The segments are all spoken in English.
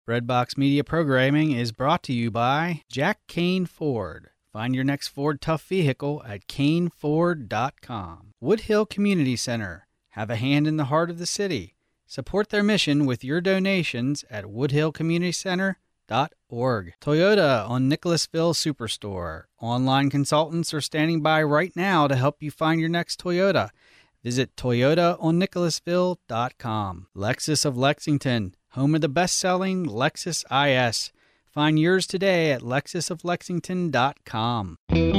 Breadbox Media programming is brought to you by Jack Kane Ford. Find your next Ford Tough vehicle at caneford.com. Woodhill Community Center. Have a hand in the heart of the city. Support their mission with your donations at woodhillcommunitycenter.org. Toyota on Nicholasville Superstore. Online consultants are standing by right now to help you find your next Toyota. Visit toyotaonnicholasville.com. Lexus of Lexington, home of the best-selling Lexus IS. Find yours today at lexusoflexington.com.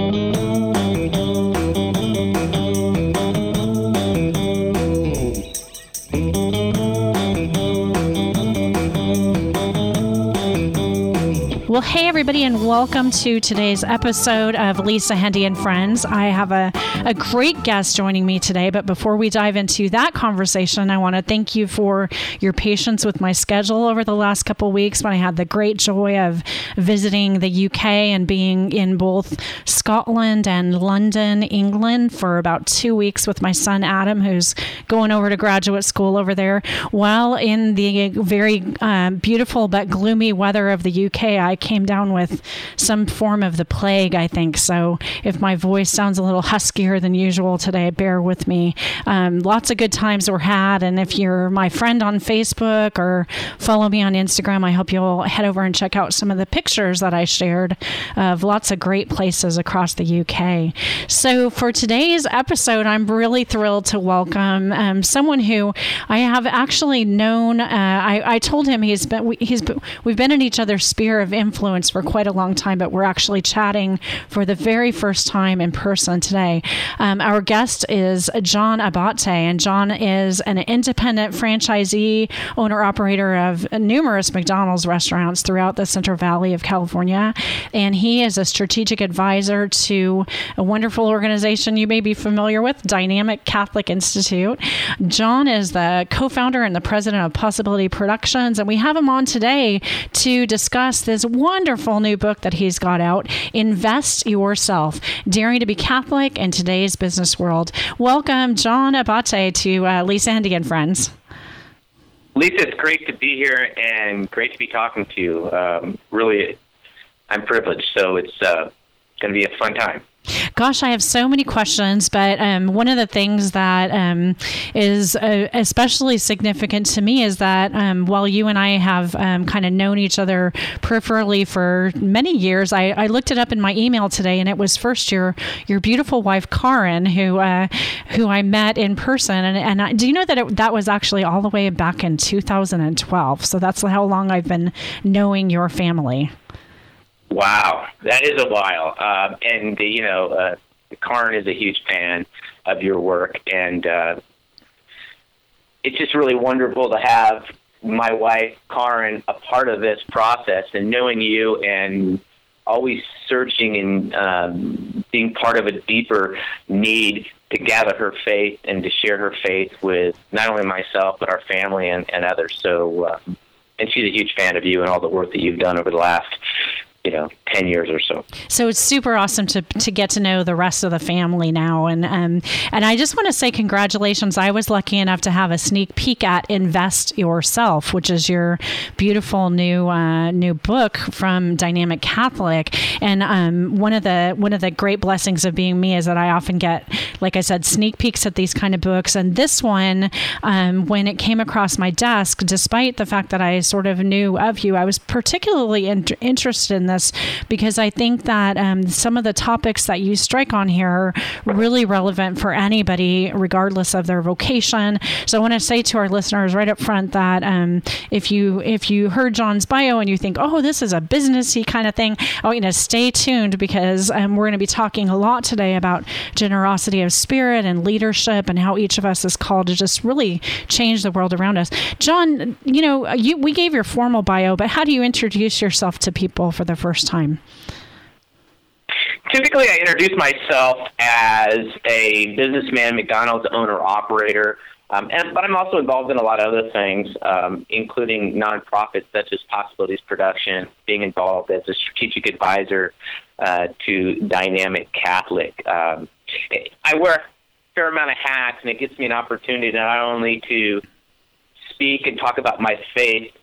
Well, hey, everybody, and welcome to today's episode of Lisa Hendy and Friends. I have a great guest joining me today, but before we dive into that conversation, I want to thank you for your patience with my schedule over the last couple of weeks when I had the great joy of visiting the UK and being in both Scotland and London, England for about 2 weeks with my son, Adam, who's going over to graduate school over there. While in the very beautiful but gloomy weather of the UK, I came down with some form of the plague, I think. So if my voice sounds a little huskier than usual today, bear with me. Lots of good times were had. And if you're my friend on Facebook or follow me on Instagram, I hope you'll head over and check out some of the pictures that I shared of lots of great places across the UK. So for today's episode, I'm really thrilled to welcome someone who I have actually known. I told him we've been in each other's sphere of influence for quite a long time, but we're actually chatting for the very first time in person today. Our guest is John Abate, and John is an independent franchisee, owner-operator of numerous McDonald's restaurants throughout the Central Valley of California, and he is a strategic advisor to a wonderful organization you may be familiar with, Dynamic Catholic Institute. John is the co-founder and the president of Possibility Productions, and we have him on today to discuss this wonderful new book that he's got out, Invest Yourself, Daring to be Catholic in Today's Business World. Welcome, John Abate, to Lisa Hendy and Friends. Lisa, it's great to be here and great to be talking to you. Really, I'm privileged, so it's going to be a fun time. Gosh, I have so many questions, but one of the things that is especially significant to me is that while you and I have kind of known each other peripherally for many years, I looked it up in my email today, and it was first your beautiful wife, Karen, who I met in person. And do you know that that was actually all the way back in 2012? So that's how long I've been knowing your family. Wow, that is a while. And Karen is a huge fan of your work, and it's just really wonderful to have my wife, Karen, a part of this process, and knowing you and always searching and being part of a deeper need to gather her faith and to share her faith with not only myself, but our family and others. So, and she's a huge fan of you and all the work that you've done over the last 10 years or so. So it's super awesome to get to know the rest of the family now. And I just want to say congratulations. I was lucky enough to have a sneak peek at Invest Yourself, which is your beautiful new book from Dynamic Catholic. And one of the great blessings of being me is that I often get, like I said, sneak peeks at these kind of books. And this one, when it came across my desk, despite the fact that I sort of knew of you, I was particularly interested in this because I think that some of the topics that you strike on here are really relevant for anybody, regardless of their vocation. So I want to say to our listeners right up front that if you heard John's bio and you think, oh, this is a businessy kind of thing, I want you to stay tuned because we're going to be talking a lot today about generosity of spirit and leadership and how each of us is called to just really change the world around us. John, we gave your formal bio, but how do you introduce yourself to people for the first time? Typically, I introduce myself as a businessman, McDonald's owner-operator, but I'm also involved in a lot of other things, including nonprofits such as Possibilities Production, being involved as a strategic advisor to Dynamic Catholic. I wear a fair amount of hats, and it gives me an opportunity not only to speak and talk about my faith,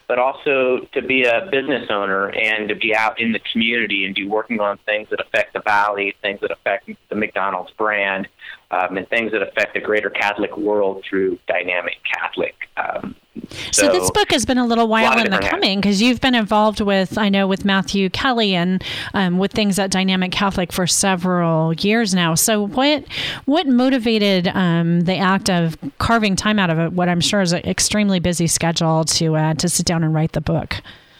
but also to be a business owner and to be out in the community and be working on things that affect the Valley, things that affect the McDonald's brand, and things that affect the greater Catholic world through Dynamic Catholic. So this book has been a little while in the coming, because you've been involved with Matthew Kelly and with things at Dynamic Catholic for several years now. So what motivated the act of carving time out of what I'm sure is an extremely busy schedule to sit down and write the book?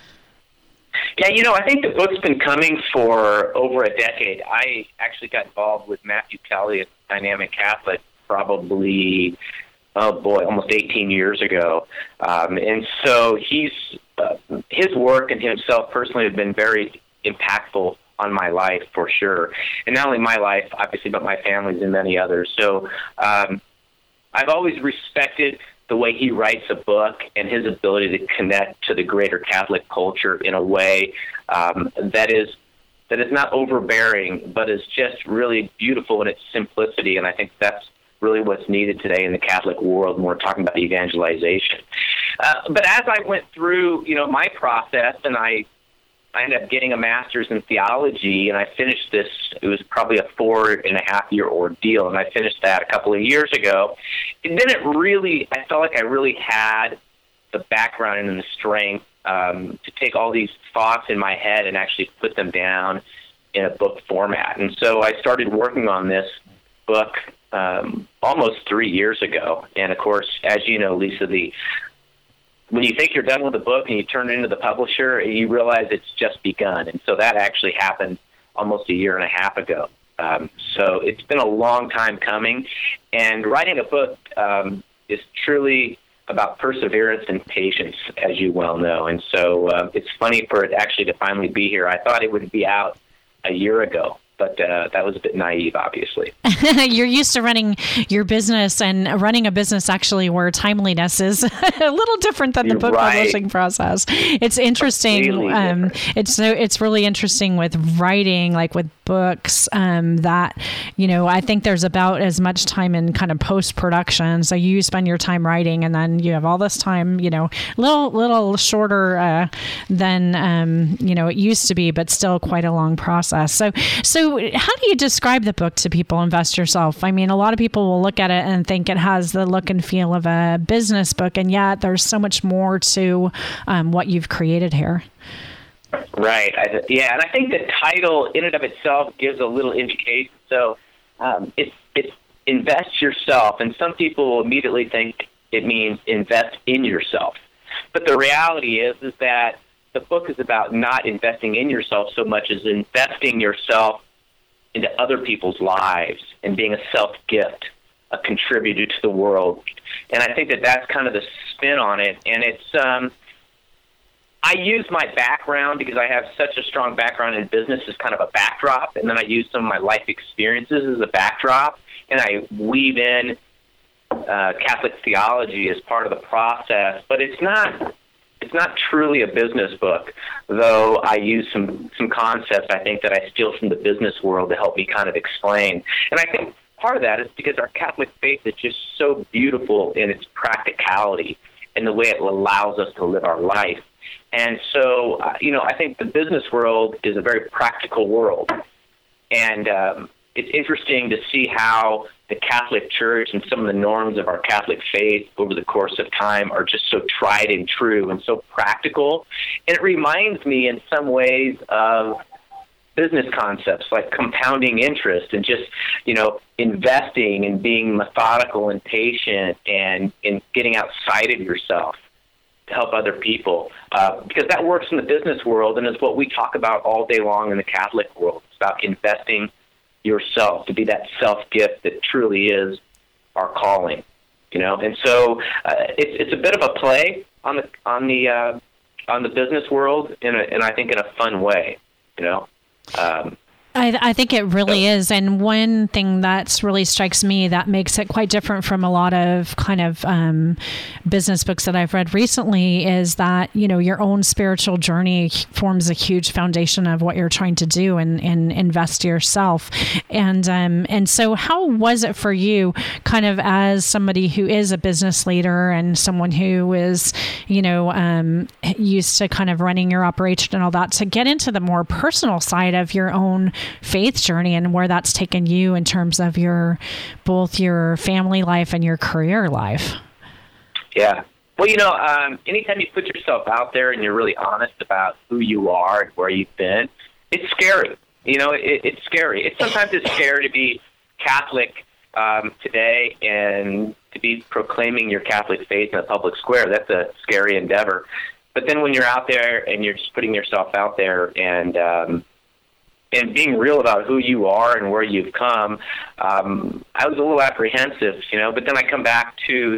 Yeah, I think the book's been coming for over a decade. I actually got involved with Matthew Kelly at Dynamic Catholic probably, almost 18 years ago. And so his work and himself personally have been very impactful on my life for sure. And not only my life, obviously, but my family's and many others. So I've always respected the way he writes a book and his ability to connect to the greater Catholic culture in a way that is not overbearing, but is just really beautiful in its simplicity. And I think that's really what's needed today in the Catholic world when we're talking about evangelization. But as I went through, my process, and I ended up getting a master's in theology, and I finished this. It was probably a 4.5-year ordeal, and I finished that a couple of years ago. And then I felt like I really had the background and the strength to take all these thoughts in my head and actually put them down in a book format. And so I started working on this book almost 3 years ago. And of course, as you know, Lisa, when you think you're done with the book and you turn it into the publisher, you realize it's just begun. And so that actually happened almost 1.5 years ago. So it's been a long time coming. And writing a book is truly about perseverance and patience, as you well know. And so it's funny for it actually to finally be here. I thought it would be out 1 year ago. But that was a bit naive, obviously. You're used to running your business, and running a business actually where timeliness is a little different than the book publishing process. It's interesting. Really it's really interesting with writing, like with books, that, I think there's about as much time in kind of post-production. So you spend your time writing, and then you have all this time, little shorter than, it used to be, but still quite a long process. So how do you describe the book to people, Invest Yourself? I mean, a lot of people will look at it and think it has the look and feel of a business book, and yet there's so much more to what you've created here. Right. And I think the title in and of itself gives a little indication. So it's Invest Yourself, and some people will immediately think it means invest in yourself. But the reality is that the book is about not investing in yourself so much as investing yourself into other people's lives and being a self-gift, a contributor to the world. And I think that's kind of the spin on it. And it's I use my background, because I have such a strong background in business, as kind of a backdrop, and then I use some of my life experiences as a backdrop, and I weave in Catholic theology as part of the process. But it's not truly a business book, though I use some concepts, I think, that I steal from the business world to help me kind of explain. And I think part of that is because our Catholic faith is just so beautiful in its practicality and the way it allows us to live our life. And so, I think the business world is a very practical world. And it's interesting to see how the Catholic Church and some of the norms of our Catholic faith over the course of time are just so tried and true and so practical. And it reminds me in some ways of business concepts like compounding interest and just, investing and being methodical and patient and getting outside of yourself to help other people, because that works in the business world and is what we talk about all day long in the Catholic world. It's about investing yourself to be that self-gift that truly is our calling, And so it's a bit of a play on the business world and I think in a fun way, I think it really is. And one thing that's really strikes me that makes it quite different from a lot of kind of business books that I've read recently is that, your own spiritual journey forms a huge foundation of what you're trying to do and invest yourself. And so how was it for you kind of as somebody who is a business leader and someone who is, used to kind of running your operation and all that, to get into the more personal side of your own faith journey and where that's taken you in terms of both your family life and your career life? Yeah. Well, anytime you put yourself out there and you're really honest about who you are and where you've been, it's scary. It's scary. Sometimes it's scary to be Catholic today and to be proclaiming your Catholic faith in a public square. That's a scary endeavor. But then when you're out there and you're just putting yourself out there and being real about who you are and where you've come, I was a little apprehensive, but then I come back to,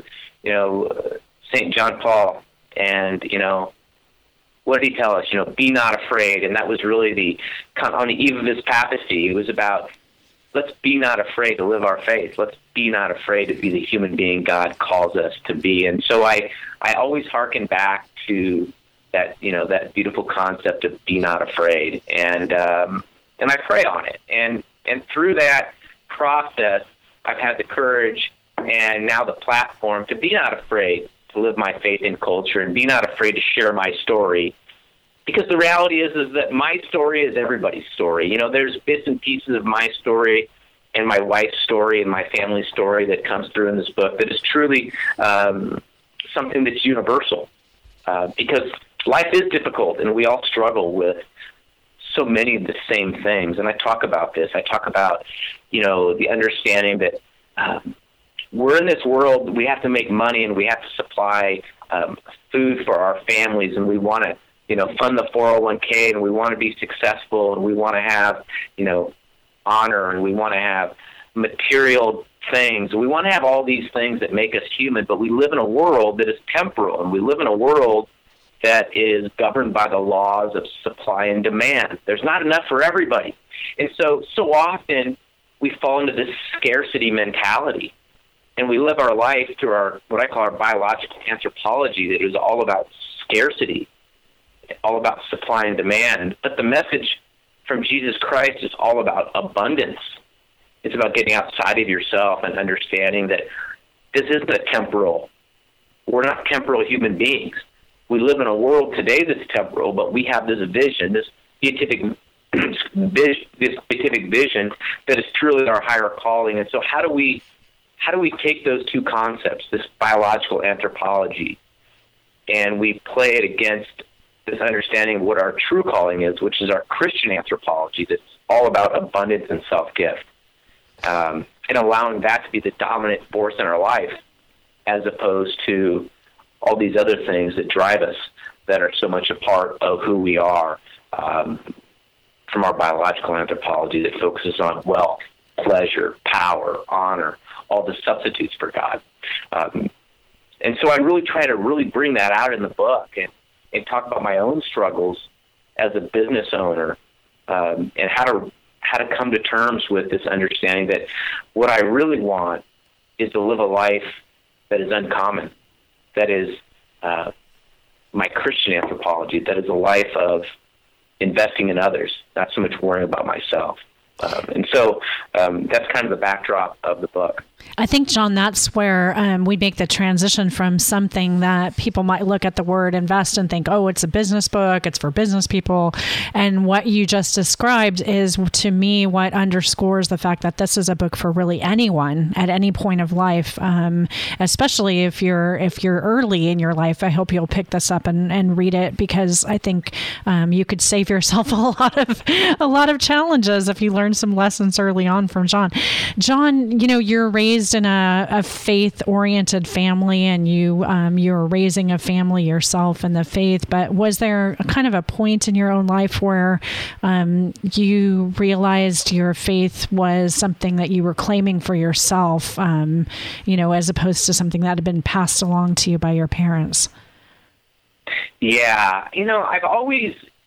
St. John Paul and, what did he tell us? Be not afraid. And that was really on the eve of his papacy, it was about, let's be not afraid to live our faith. Let's be not afraid to be the human being God calls us to be. And so I always hearken back to that, that beautiful concept of be not afraid. And I pray on it. And through that process, I've had the courage and now the platform to be not afraid to live my faith in culture and be not afraid to share my story. Because the reality is that my story is everybody's story. There's bits and pieces of my story and my wife's story and my family's story that comes through in this book that is truly something that's universal. Because life is difficult and we all struggle with so many of the same things. And I talk about this. I talk about, the understanding that we're in this world, we have to make money and we have to supply food for our families, and we want to, fund the 401k, and we want to be successful, and we want to have, honor, and we want to have material things. We want to have all these things that make us human, but we live in a world that is temporal, and we live in a world that is governed by the laws of supply and demand. There's not enough for everybody. And so often we fall into this scarcity mentality, and we live our life through what I call our biological anthropology that is all about scarcity, all about supply and demand. But the message from Jesus Christ is all about abundance. It's about getting outside of yourself and understanding that this isn't a temporal. We're not temporal human beings. We live in a world today that's temporal, but we have this vision, this beatific vision that is truly our higher calling. And so how do we take those two concepts, this biological anthropology, and we play it against this understanding of what our true calling is, which is our Christian anthropology that's all about abundance and self-gift, and allowing that to be the dominant force in our life as opposed to all these other things that drive us that are so much a part of who we are, from our biological anthropology that focuses on wealth, pleasure, power, honor, all the substitutes for God. And so I really try to really bring that out in the book and talk about my own struggles as a business owner, and how to come to terms with this understanding that what I really want is to live a life that is uncommon, that is my Christian anthropology, that is a life of investing in others, not so much worrying about myself. And so that's kind of the backdrop of the book. I think, John, that's where we make the transition from something that people might look at the word invest and think, oh, it's a business book, it's for business people. And what you just described is, to me, what underscores the fact that this is a book for really anyone at any point of life, especially if you're early in your life. I hope you'll pick this up and read it, because I think you could save yourself a lot of challenges if you learn some lessons early on from John. John, you're raised in a faith-oriented family, and you're raising a family yourself in the faith. But was there a kind of a point in your own life where you realized your faith was something that you were claiming for yourself, as opposed to something that had been passed along to you by your parents? Yeah, I've always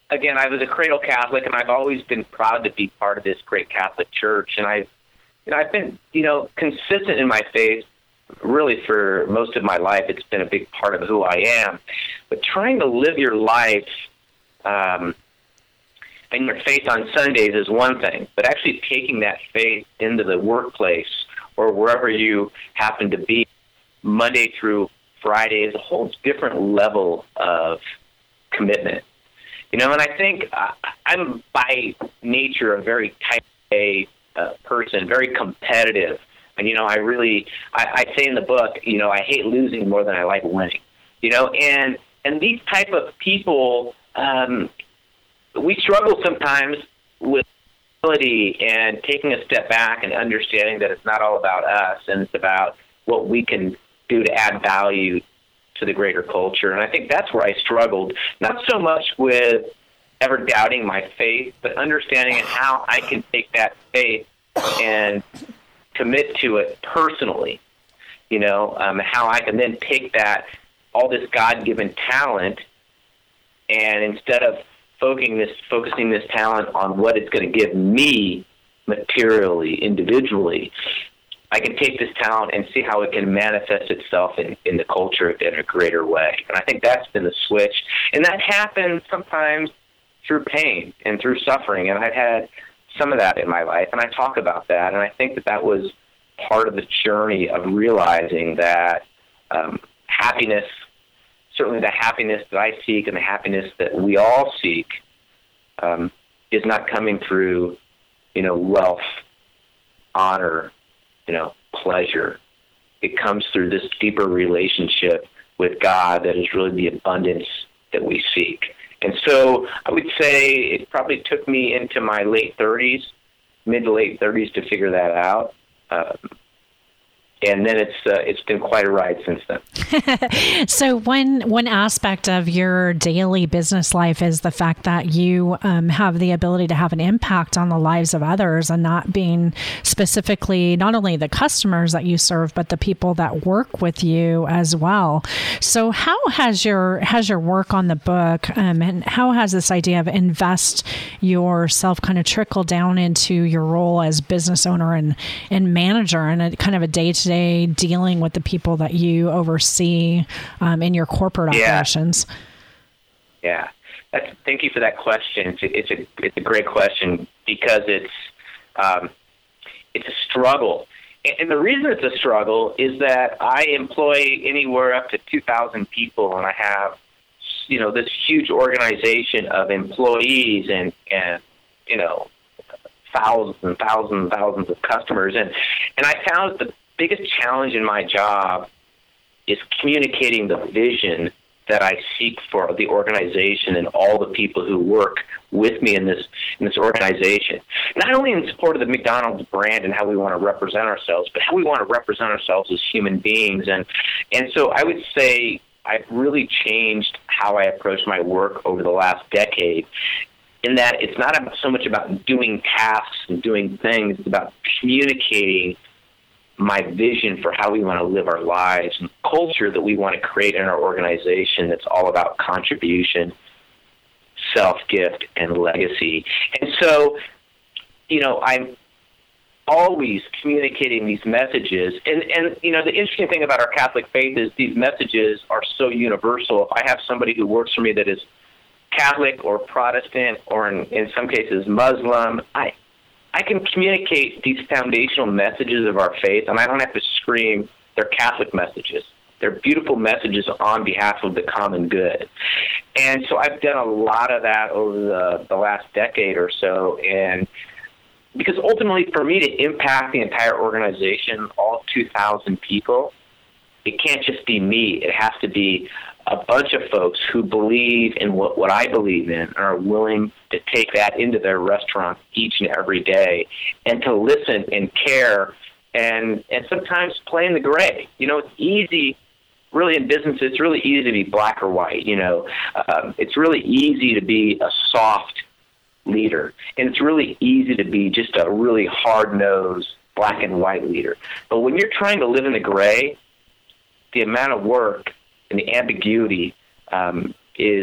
again, I was a cradle Catholic, and I've always been proud to be part of this great Catholic Church. And I've been, consistent in my faith really for most of my life. It's been a big part of who I am. But trying to live your life and your faith on Sundays is one thing, but actually taking that faith into the workplace or wherever you happen to be Monday through Friday is a whole different level of commitment. And I think I'm by nature a very type A person, very competitive. And, I say in the book, I hate losing more than I like winning. And these type of people, we struggle sometimes with ability and taking a step back and understanding that it's not all about us and it's about what we can do to add value to the greater culture. And I think that's where I struggled, not so much with ever doubting my faith, but understanding how I can take that faith and commit to it personally, how I can then take all this God-given talent, and instead of focusing this talent on what it's going to give me materially, individually, I can take this talent and see how it can manifest itself in the culture in a greater way. And I think that's been the switch. And that happens sometimes through pain and through suffering. And I've had some of that in my life, and I talk about that. And I think that was part of the journey of realizing that happiness, certainly the happiness that I seek and the happiness that we all seek, is not coming through, wealth, honor, pleasure. It comes through this deeper relationship with God that is really the abundance that we seek. And so I would say it probably took me into my mid to late 30s to figure that out. And then it's been quite a ride since then. So one aspect of your daily business life is the fact that you have the ability to have an impact on the lives of others, and not being specifically not only the customers that you serve, but the people that work with you as well. So how has your work on the book and how has this idea of invest yourself kind of trickled down into your role as business owner and manager and a kind of a day-to-day dealing with the people that you oversee in your corporate operations? Yeah. Thank you for that question. It's a great question because it's a struggle. And the reason it's a struggle is that I employ anywhere up to 2,000 people, and I have, this huge organization of employees and thousands and thousands and thousands of customers. And I found that the biggest challenge in my job is communicating the vision that I seek for the organization and all the people who work with me in this organization. Not only in support of the McDonald's brand and how we want to represent ourselves, but how we want to represent ourselves as human beings. And so I would say I've really changed how I approach my work over the last decade, in that it's not so much about doing tasks and doing things, it's about communicating my vision for how we want to live our lives and culture that we want to create in our organization that's all about contribution, self-gift, and legacy. And so, I'm always communicating these messages. And the interesting thing about our Catholic faith is these messages are so universal. If I have somebody who works for me that is Catholic or Protestant or in some cases Muslim, I can communicate these foundational messages of our faith, and I don't have to scream. They're Catholic messages. They're beautiful messages on behalf of the common good. And so I've done a lot of that over the last decade or so, and because ultimately for me to impact the entire organization, all 2,000 people, it can't just be me. It has to be a bunch of folks who believe in what I believe in and are willing to take that into their restaurant each and every day and to listen and care and sometimes play in the gray. It's easy, really in business, it's really easy to be black or white. It's really easy to be a soft leader, and it's really easy to be just a really hard-nosed black and white leader. But when you're trying to live in the gray, the amount of work and the ambiguity is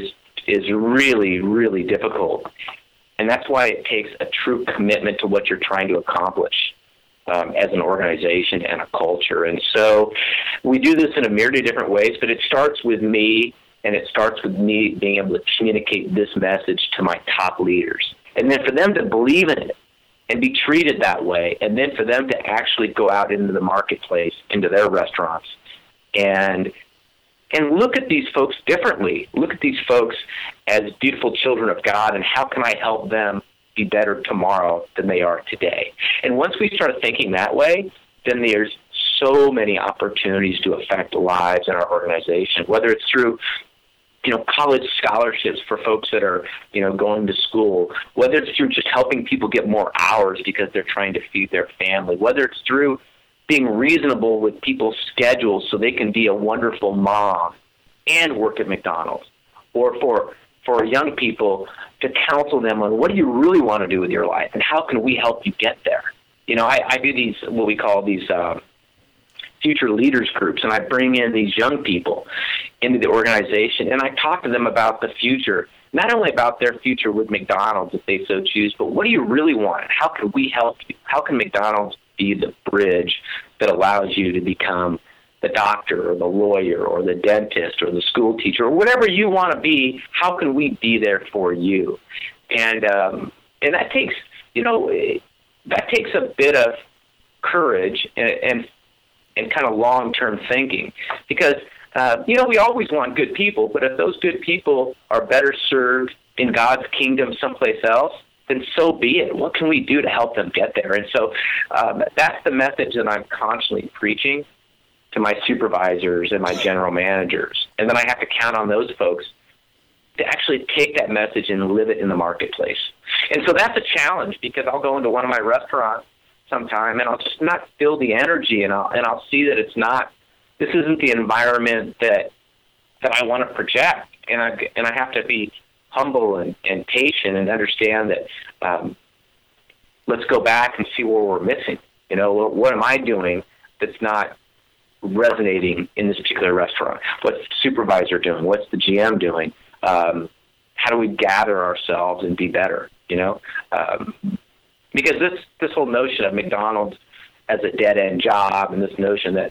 is really, really difficult. And that's why it takes a true commitment to what you're trying to accomplish as an organization and a culture. And so we do this in a myriad of different ways, but it starts with me, and it starts with me being able to communicate this message to my top leaders. And then for them to believe in it and be treated that way, and then for them to actually go out into the marketplace, into their restaurants, and look at these folks differently. Look at these folks as beautiful children of God, and how can I help them be better tomorrow than they are today? And once we start thinking that way, then there's so many opportunities to affect lives in our organization, whether it's through college scholarships for folks that are, going to school, whether it's through just helping people get more hours because they're trying to feed their family, whether it's through being reasonable with people's schedules so they can be a wonderful mom and work at McDonald's, or for young people to counsel them on what do you really want to do with your life and how can we help you get there. I do these, what we call these future leaders groups, and I bring in these young people into the organization, and I talk to them about the future, not only about their future with McDonald's if they so choose, but what do you really want? How can we help you? How can McDonald's be the bridge that allows you to become the doctor or the lawyer or the dentist or the school teacher or whatever you want to be? How can we be there for you? And that takes, that takes a bit of courage and kind of long-term thinking, because we always want good people, but if those good people are better served in God's kingdom someplace else, then so be it. What can we do to help them get there? And so that's the message that I'm constantly preaching to my supervisors and my general managers. And then I have to count on those folks to actually take that message and live it in the marketplace. And so that's a challenge, because I'll go into one of my restaurants sometime and I'll just not feel the energy, and I'll see that this isn't the environment that I want to project. And I have to be humble and patient and understand that let's go back and see where we're missing. What am I doing that's not resonating in this particular restaurant? What's the supervisor doing? What's the GM doing? How do we gather ourselves and be better? Because this whole notion of McDonald's as a dead-end job, and this notion that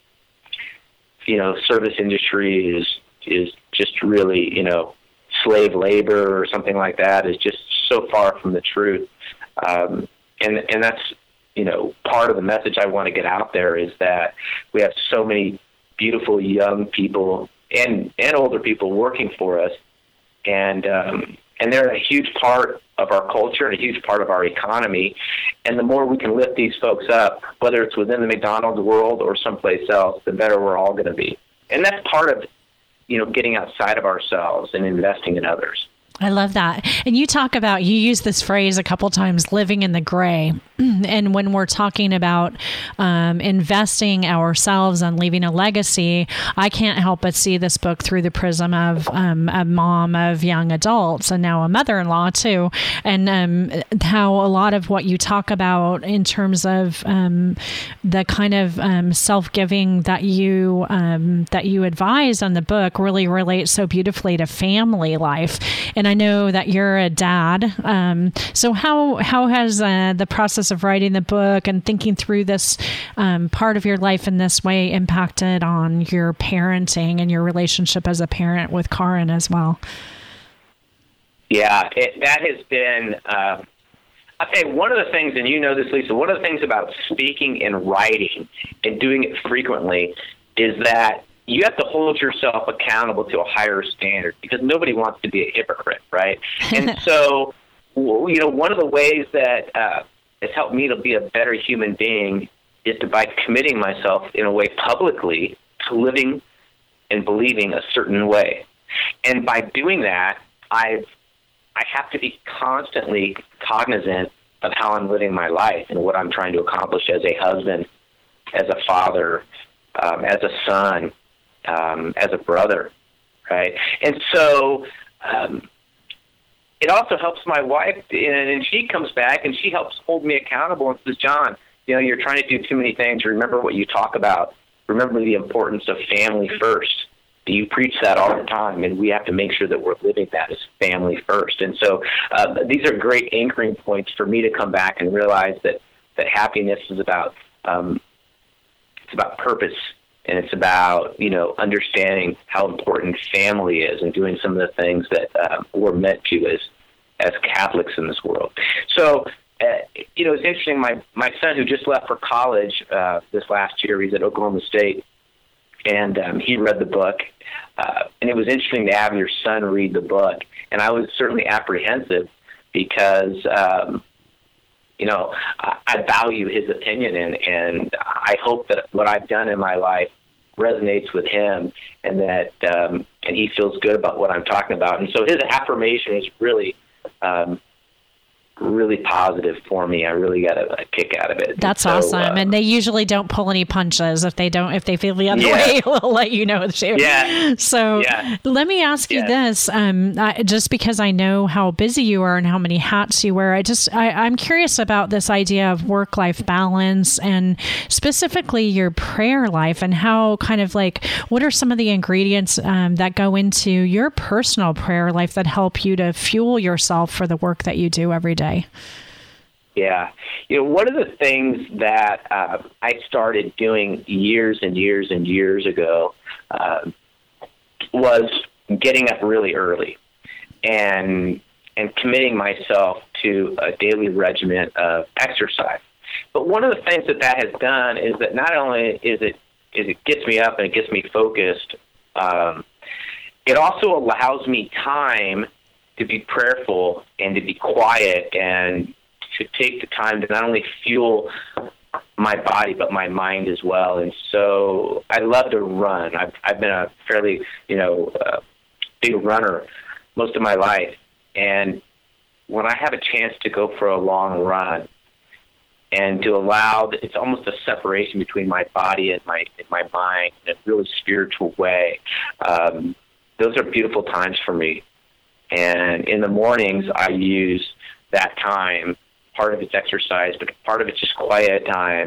service industry is just really slave labor or something like that is just so far from the truth. And that's part of the message I want to get out there, is that we have so many beautiful young people and older people working for us, and they're a huge part of our culture and a huge part of our economy. And the more we can lift these folks up, whether it's within the McDonald's world or someplace else, the better we're all going to be. And that's part of getting outside of ourselves and investing in others. I love that. And you use this phrase a couple times, living in the gray. And when we're talking about investing ourselves and leaving a legacy, I can't help but see this book through the prism of a mom of young adults and now a mother-in-law too. And how a lot of what you talk about in terms of the kind of self-giving that you advise on the book really relates so beautifully to family life. And I know that you're a dad. So how has the process of writing the book and thinking through this part of your life in this way impacted on your parenting and your relationship as a parent with Karin as well? Yeah, that has been, I'll tell you, one of the things, and you know this, Lisa, one of the things about speaking and writing and doing it frequently is that you have to hold yourself accountable to a higher standard, because nobody wants to be a hypocrite, right? And so, one of the ways that has helped me to be a better human being is by committing myself in a way publicly to living and believing a certain way. And by doing that, I have to be constantly cognizant of how I'm living my life and what I'm trying to accomplish as a husband, as a father, as a son, as a brother, right? And so it also helps my wife, and she comes back and she helps hold me accountable and says, John, you're trying to do too many things. Remember what you talk about. Remember the importance of family first. You preach that all the time, and we have to make sure that we're living that as family first. And so these are great anchoring points for me to come back and realize that happiness is about it's about purpose, and it's about understanding how important family is and doing some of the things that we're meant to as Catholics in this world. So it's interesting. My son, who just left for college this last year, he's at Oklahoma State. And he read the book, and it was interesting to have your son read the book. And I was certainly apprehensive because, I value his opinion, and I hope that what I've done in my life resonates with him, and that and he feels good about what I'm talking about. And so his affirmation is really really positive for me. I really got a kick out of it. That's awesome. And they usually don't pull any punches. If they feel the other way, we'll let you know too. Yeah. So let me ask you this, just because I know how busy you are and how many hats you wear, I'm curious about this idea of work-life balance, and specifically your prayer life, and how what are some of the ingredients that go into your personal prayer life that help you to fuel yourself for the work that you do every day? Yeah. One of the things that I started doing years and years and years ago was getting up really early and committing myself to a daily regimen of exercise. But one of the things that has done is that not only is it gets me up and it gets me focused, it also allows me time to be prayerful and to be quiet and to take the time to not only fuel my body but my mind as well. And so I love to run. I've been a fairly big runner most of my life, and when I have a chance to go for a long run and to allow it's almost a separation between my body and my mind in a really spiritual way, those are beautiful times for me. And in the mornings, I use that time. Part of it's exercise, but part of it's just quiet time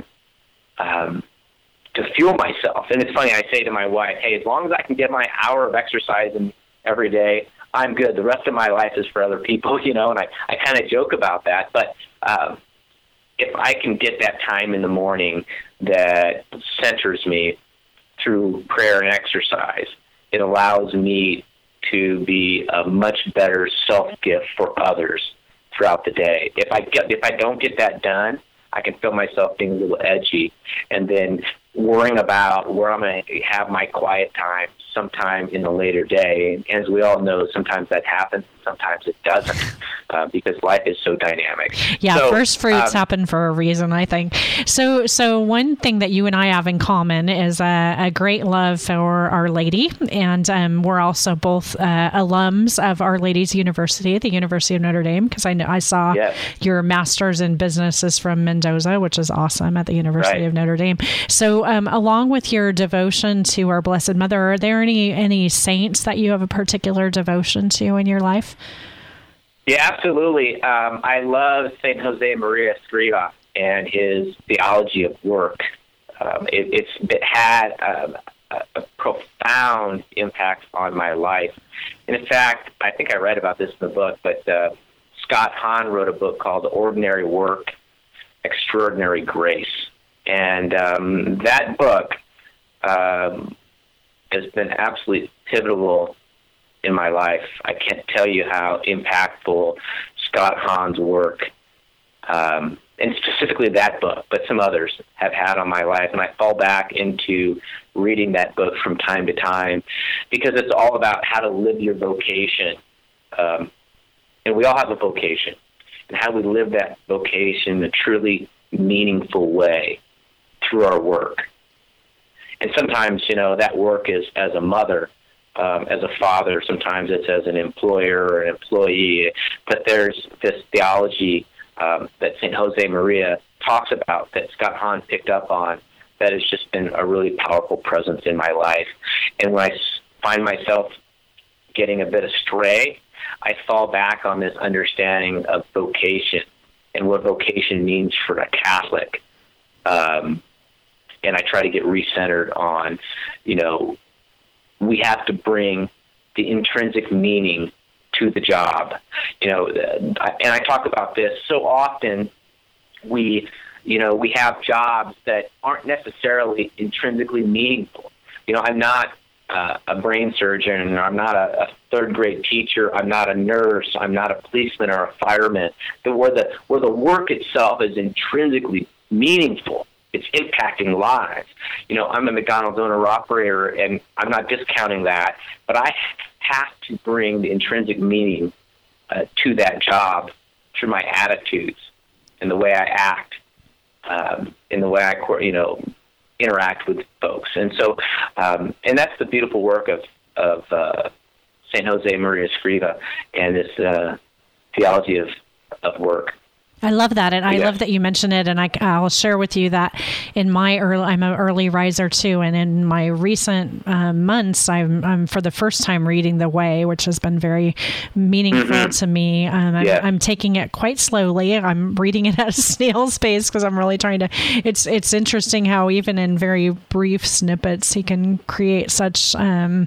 to fuel myself. And it's funny, I say to my wife, hey, as long as I can get my hour of exercise in every day, I'm good. The rest of my life is for other people, and I kind of joke about that. But if I can get that time in the morning that centers me through prayer and exercise, it allows me to be a much better self-gift for others throughout the day. If I don't get that done, I can feel myself being a little edgy, and then worrying about where I'm going to have my quiet time sometime in the later day. And as we all know, sometimes that happens, sometimes it doesn't, because life is so dynamic. Yeah, so, first fruits happen for a reason, I think. So one thing that you and I have in common is a great love for Our Lady, and we're also both alums of Our Lady's University, the University of Notre Dame, because I saw your master's in business is from Mendoza, which is awesome, at the University of Notre Dame. So along with your devotion to our Blessed Mother, are there any saints that you have a particular devotion to in your life? Yeah, absolutely. I love St. Jose Maria Escriva and his theology of work. It had a profound impact on my life. And in fact, I think I read about this in the book, but Scott Hahn wrote a book called Ordinary Work, Extraordinary Grace. And that book has been absolutely pivotal in my life. I can't tell you how impactful Scott Hahn's work, and specifically that book, but some others, have had on my life. And I fall back into reading that book from time to time because it's all about how to live your vocation. And we all have a vocation, and how we live that vocation in a truly meaningful way through our work. And sometimes, that work is as a mother, as a father. Sometimes it's as an employer or an employee. But there's this theology that St. Jose Maria talks about that Scott Hahn picked up on that has just been a really powerful presence in my life. And when I find myself getting a bit astray, I fall back on this understanding of vocation and what vocation means for a Catholic. And I try to get recentered on, we have to bring the intrinsic meaning to the job. And I talk about this so often. We have jobs that aren't necessarily intrinsically meaningful. I'm not a brain surgeon, or I'm not a third-grade teacher, I'm not a nurse, I'm not a policeman or a fireman. Where the work itself is intrinsically meaningful, it's impacting lives. I'm a McDonald's owner-operator, and I'm not discounting that, but I have to bring the intrinsic meaning to that job through my attitudes and the way I act, in the way I interact with folks. And so, and that's the beautiful work of St. Jose Maria Escriva and this theology of work. I love that, and I love that you mentioned it. And I'll share with you that I'm an early riser too, and in my recent months, I'm for the first time reading The Way, which has been very meaningful to me. I'm taking it quite slowly. I'm reading it at a snail's pace because I'm really trying to. It's interesting how even in very brief snippets, he can create such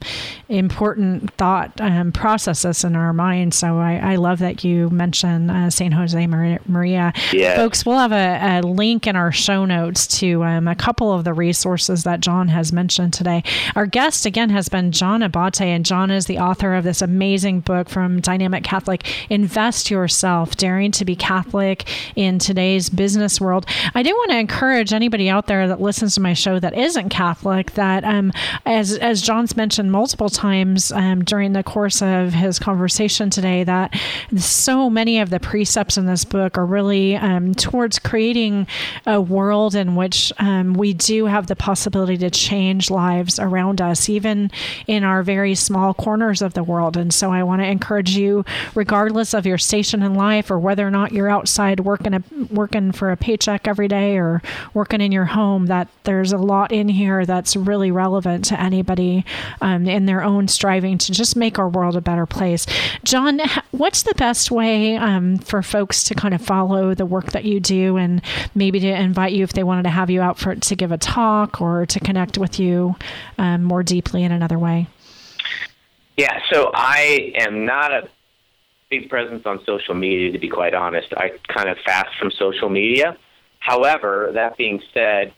important thought processes in our mind. So I love that you mentioned St. Jose Maria. Folks, we'll have a link in our show notes to a couple of the resources that John has mentioned today. Our guest, again, has been John Abate, and John is the author of this amazing book from Dynamic Catholic, Invest Yourself, Daring to be Catholic in Today's Business World. I do want to encourage anybody out there that listens to my show that isn't Catholic that, as John's mentioned multiple times during the course of his conversation today, that so many of the precepts in this book are really towards creating a world in which we do have the possibility to change lives around us, even in our very small corners of the world. And so I want to encourage you, regardless of your station in life or whether or not you're outside working for a paycheck every day or working in your home, that there's a lot in here that's really relevant to anybody in their own striving to just make our world a better place. John, what's the best way for folks to kind of follow the work that you do, and maybe to invite you if they wanted to have you out to give a talk or to connect with you more deeply in another way? Yeah, so I am not a big presence on social media, to be quite honest. I kind of fast from social media. However, that being said,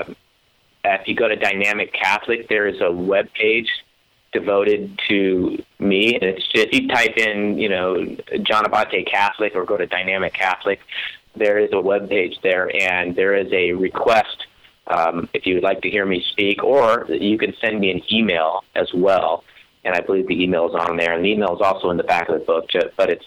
if you go to Dynamic Catholic, there is a webpage devoted to me, and it's just, you type in, John Abate Catholic or go to Dynamic Catholic, there is a webpage there, and there is a request if you would like to hear me speak, or you can send me an email as well, and I believe the email is on there, and the email is also in the back of the book, but it's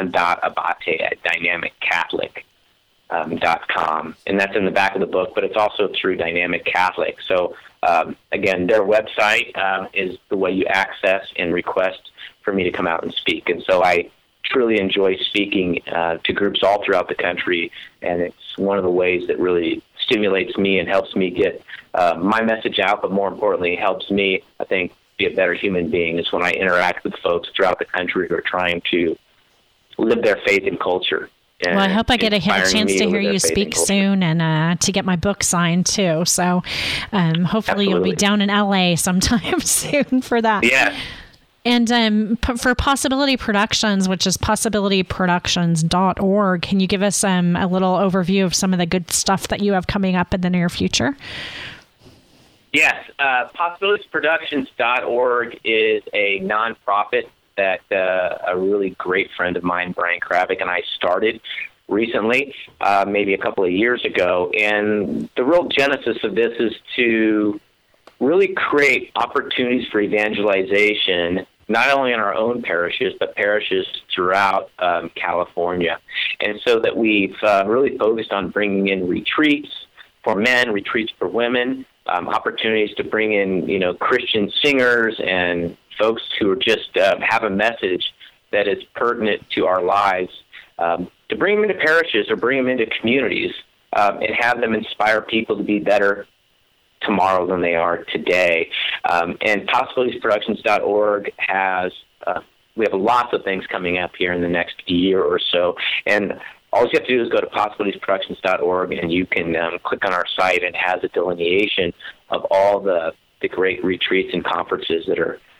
john.abate@dynamiccatholic.com, and that's in the back of the book, but it's also through Dynamic Catholic. So again, their website is the way you access and request for me to come out and speak. And so I truly enjoy speaking to groups all throughout the country, and it's one of the ways that really stimulates me and helps me get my message out, but more importantly, helps me, I think, be a better human being, is when I interact with folks throughout the country who are trying to live their faith and culture. Well, I hope I get a chance to hear you speak soon, and to get my book signed too. So hopefully you'll be down in LA sometime soon for that. Yeah. And for Possibility Productions, which is possibilityproductions.org, can you give us a little overview of some of the good stuff that you have coming up in the near future? Yes. Possibilityproductions.org is a nonprofit that a really great friend of mine, Brian Kravik, and I started recently, maybe a couple of years ago. And the real genesis of this is to really create opportunities for evangelization, not only in our own parishes, but parishes throughout California. And so that we've really focused on bringing in retreats for men, retreats for women, opportunities to bring in, Christian singers and folks who are just have a message that is pertinent to our lives, to bring them into parishes or bring them into communities and have them inspire people to be better tomorrow than they are today. And possibilitiesproductions.org has, we have lots of things coming up here in the next year or so. And all you have to do is go to possibilities.org, and you can click on our site, and it has a delineation of all the great retreats and conferences that are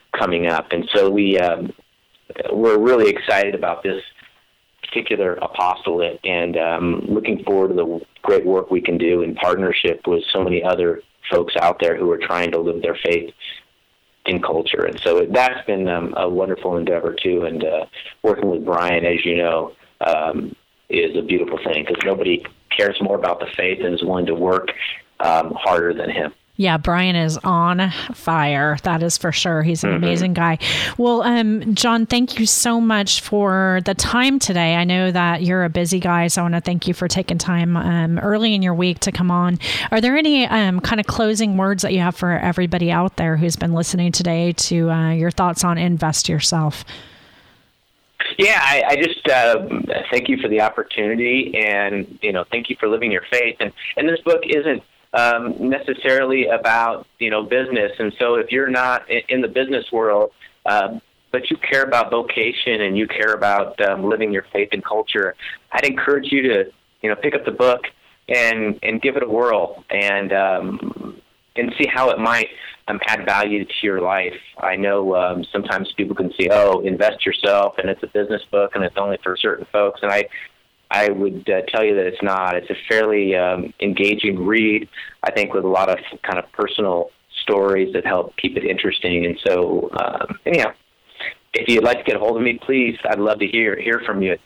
coming up. And so we're really excited about this particular apostolate, and looking forward to the great work we can do in partnership with so many other folks out there who are trying to live their faith in culture. And so that's been a wonderful endeavor too. And working with Brian, as you know, is a beautiful thing, because nobody cares more about the faith and is willing to work harder than him. Yeah, Brian is on fire. That is for sure. He's an amazing guy. Well, John, thank you so much for the time today. I know that you're a busy guy, so I want to thank you for taking time early in your week to come on. Are there any kind of closing words that you have for everybody out there who's been listening today to your thoughts on Invest Yourself? Yeah, I just thank you for the opportunity, and thank you for living your faith. And this book isn't necessarily about business, and so if you're not in the business world, but you care about vocation and you care about living your faith and culture, I'd encourage you to pick up the book and give it a whirl and see how it might add value to your life. I know sometimes people can say, Invest Yourself, and it's a business book and it's only for certain folks, and I would tell you that it's not. It's a fairly engaging read, I think, with a lot of kind of personal stories that help keep it interesting. And so, anyhow, if you'd like to get a hold of me, please, I'd love to hear from you at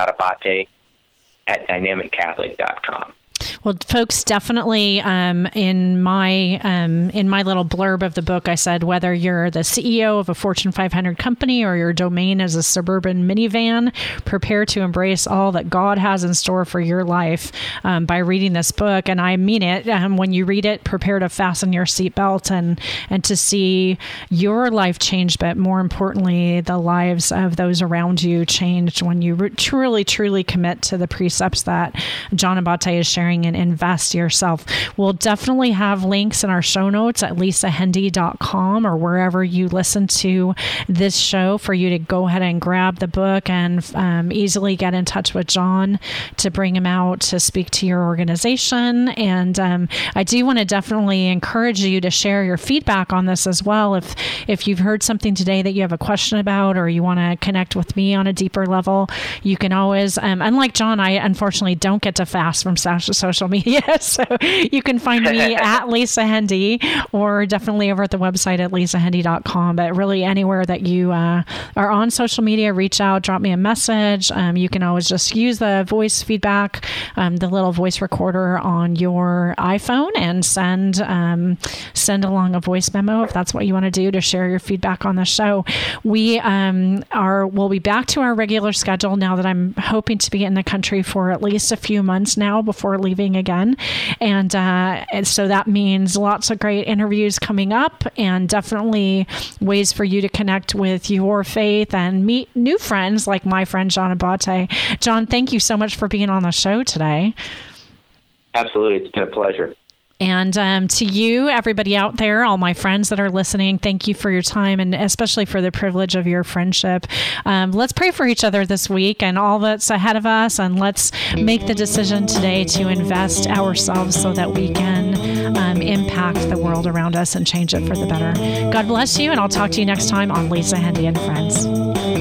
john.abate@dynamiccatholic.com. Well, folks, definitely in my little blurb of the book, I said whether you're the CEO of a Fortune 500 company or your domain is a suburban minivan, prepare to embrace all that God has in store for your life by reading this book. And I mean it. When you read it, prepare to fasten your seatbelt and to see your life changed, but more importantly, the lives of those around you changed when you truly, truly commit to the precepts that John Abate is sharing and Invest Yourself. We'll definitely have links in our show notes at lisahendy.com or wherever you listen to this show for you to go ahead and grab the book and easily get in touch with John to bring him out to speak to your organization. And I do want to definitely encourage you to share your feedback on this as well. If you've heard something today that you have a question about, or you want to connect with me on a deeper level, you can always, unlike John, I unfortunately don't get to fast from social media, so you can find me at Lisa Hendy, or definitely over at the website at lisahendy.com. But really, anywhere that you are on social media, reach out, drop me a message. You can always just use the voice feedback, the little voice recorder on your iPhone, and send along a voice memo if that's what you want to do to share your feedback on the show. We'll be back to our regular schedule now that I'm hoping to be in the country for at least a few months now before leaving again. And so that means lots of great interviews coming up, and definitely ways for you to connect with your faith and meet new friends like my friend John Abate. John, thank you so much for being on the show today. Absolutely. It's been a pleasure. And to you, everybody out there, all my friends that are listening, thank you for your time, and especially for the privilege of your friendship. Let's pray for each other this week and all that's ahead of us, and let's make the decision today to invest ourselves so that we can impact the world around us and change it for the better. God bless you, and I'll talk to you next time on Lisa Hendy and Friends.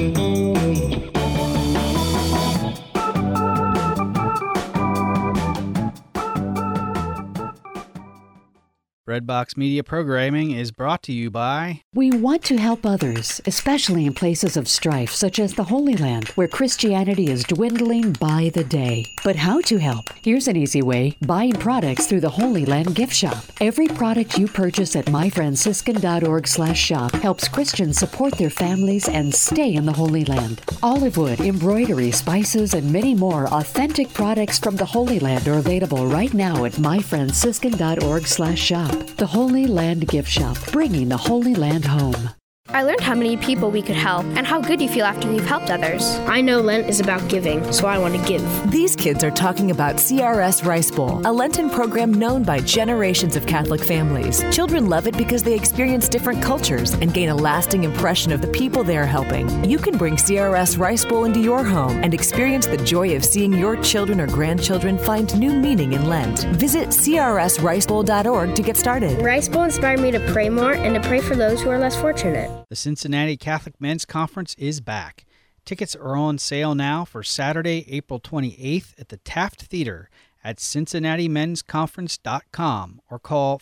Breadbox Media Programming is brought to you by... We want to help others, especially in places of strife, such as the Holy Land, where Christianity is dwindling by the day. But how to help? Here's an easy way: buying products through the Holy Land gift shop. Every product you purchase at myfranciscan.org/shop helps Christians support their families and stay in the Holy Land. Olive wood, embroidery, spices, and many more authentic products from the Holy Land are available right now at myfranciscan.org/shop. The Holy Land Gift Shop, bringing the Holy Land home. I learned how many people we could help and how good you feel after you've helped others. I know Lent is about giving, so I want to give. These kids are talking about CRS Rice Bowl, a Lenten program known by generations of Catholic families. Children love it because they experience different cultures and gain a lasting impression of the people they are helping. You can bring CRS Rice Bowl into your home and experience the joy of seeing your children or grandchildren find new meaning in Lent. Visit crsricebowl.org to get started. Rice Bowl inspired me to pray more and to pray for those who are less fortunate. The Cincinnati Catholic Men's Conference is back. Tickets are on sale now for Saturday, April 28th at the Taft Theater at CincinnatiMen'sConference.com or call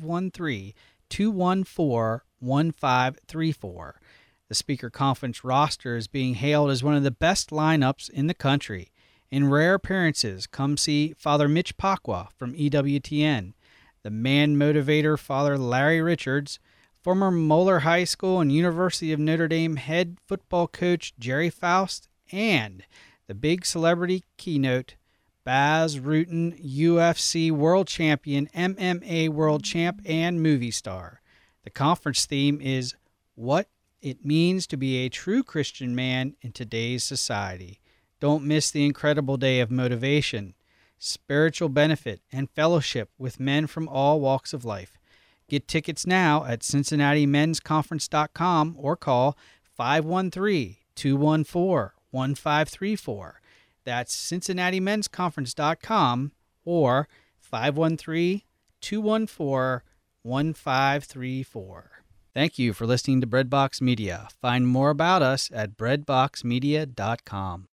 513-214-1534. The speaker conference roster is being hailed as one of the best lineups in the country. In rare appearances, come see Father Mitch Pacwa from EWTN, the man motivator Father Larry Richards, former Moeller High School and University of Notre Dame head football coach Jerry Faust, and the big celebrity keynote, Baz Rutten, UFC world champion, MMA world champ, and movie star. The conference theme is What It Means to Be a True Christian Man in Today's Society. Don't miss the incredible day of motivation, spiritual benefit, and fellowship with men from all walks of life. Get tickets now at CincinnatiMen'sConference.com or call 513-214-1534. That's CincinnatiMen'sConference.com or 513-214-1534. Thank you for listening to Breadbox Media. Find more about us at breadboxmedia.com.